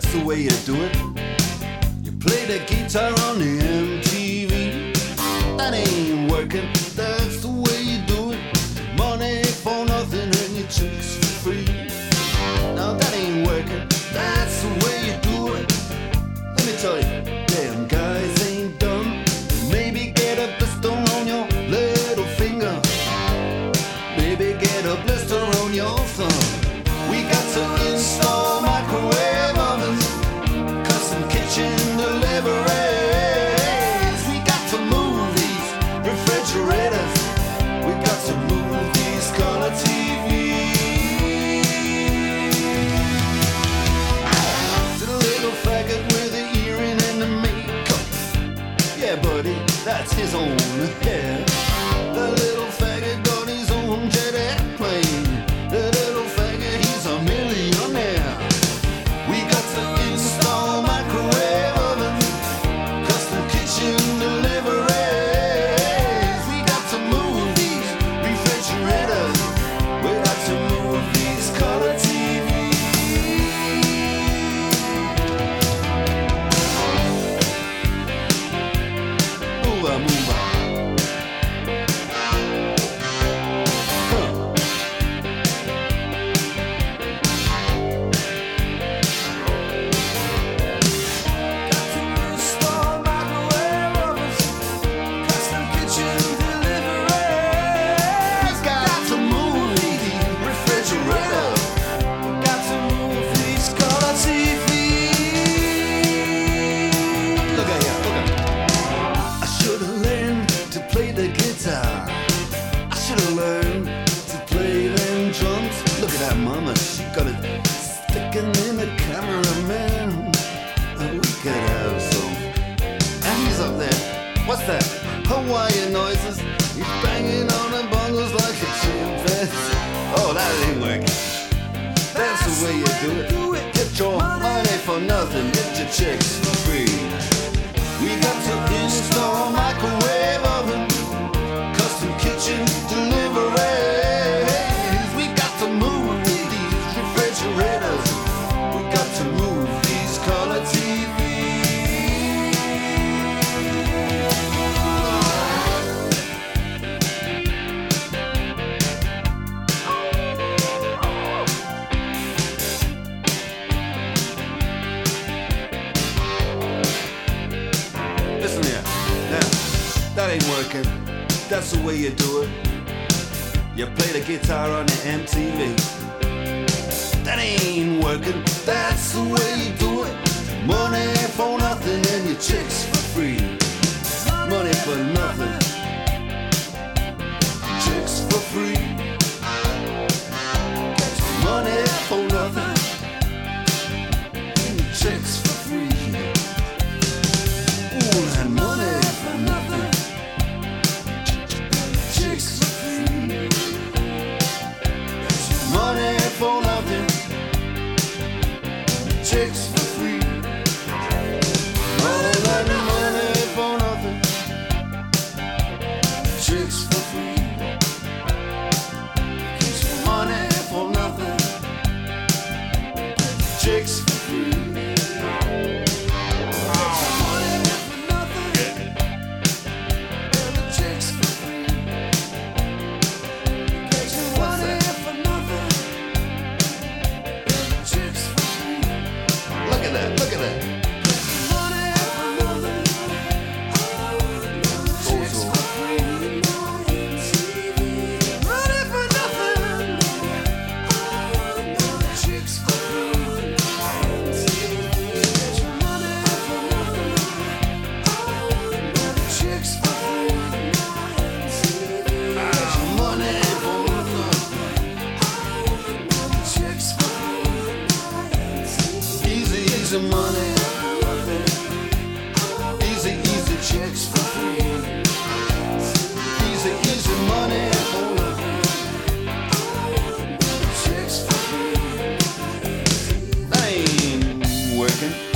that's the way you do it. You play the guitar on the MTV. That ain't working, that's the way you do it. Money for nothing and your chicks for free. Now that ain't working, that's the way you do it. Let me tell you, damn guys ain't dumb. Maybe get a blister on your little finger. Maybe get a blister on your thumb. We got to install microwave ovens, custom kitchen deliveries. We got to move these refrigerators. We got to move these color TVs. To the little faggot with the earring and the makeup. Yeah, buddy, that's his own hair. The little faggot got his own jet airplane. The little faggot, he's a millionaire. We got to install microwave ovens, custom kitchen deliveries. We got to move these refrigerators. We got to move these color TVs. Move on, move on. I should've learned to play them drums. Look at that mama, she got it sticking in the cameraman. We could have some. And he's up there. What's that? Hawaiian noises. He's banging on the bongos like a chimpanzee. Oh, that ain't working. That's the way you do it. Get your money for nothing, get your chicks for free. We got to install microwave oven, custom kitchen deliveries. We got to move these refrigerators. We got to move these color TVs. Listen here, now, that ain't working. That's the way you do it. You play the guitar on the MTV. That ain't working. That's the way you do it. Money for nothing and your chicks for free. Money for nothing, chicks for free. Money for nothing, chicks for free. Ooh, and money for nothing, chicks for free. Money for nothing, chicks for free. All that money for nothing, chicks for free. Money for nothing, chicks for free. Look at that. Easy money, easy chicks for free. Easy money for nothing, chicks for free. That ain't working.